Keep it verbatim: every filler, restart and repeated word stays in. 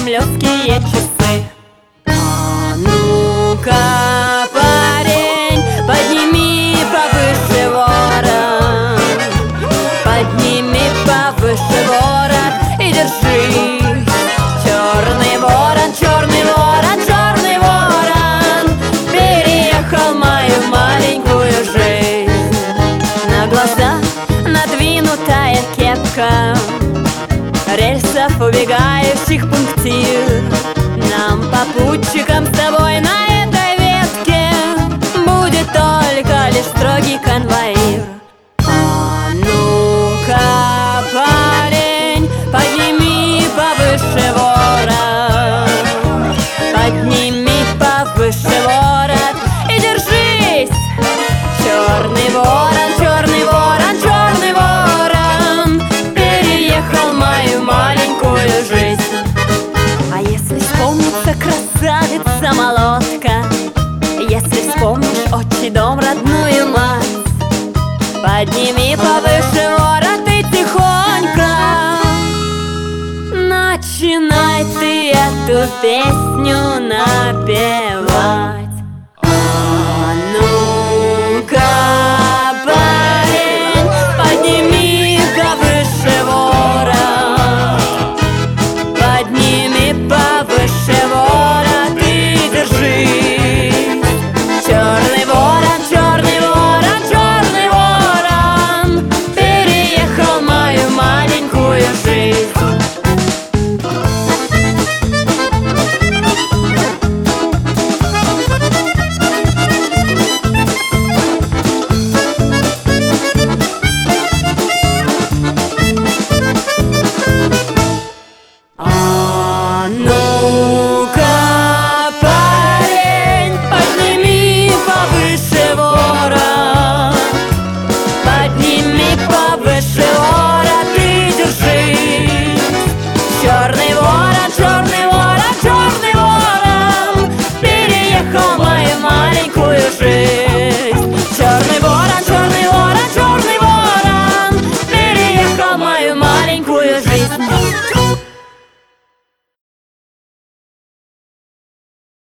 кремлевские часы. А ну-ка, парень, подними повыше ворот, подними повыше ворот и держи. Черный ворон, черный ворон, черный ворон переехал мою маленькую жизнь. На глаза надвинутая кепка рельсов убегающих пунктир. Нам, попутчикам, с тобой на этой ветке будет только лишь строгий конвоир. А ну-ка, парень, подними повыше ворот, подними повыше ворот и держись. Черный ворон, черный ворон, черный ворон переехал мою маленькую жизнь. А если вспомнится красавица-молодка, если вспомнишь отчий дом, родную мать, подними повыше ворот и тихонько начинай ты эту песню напевать.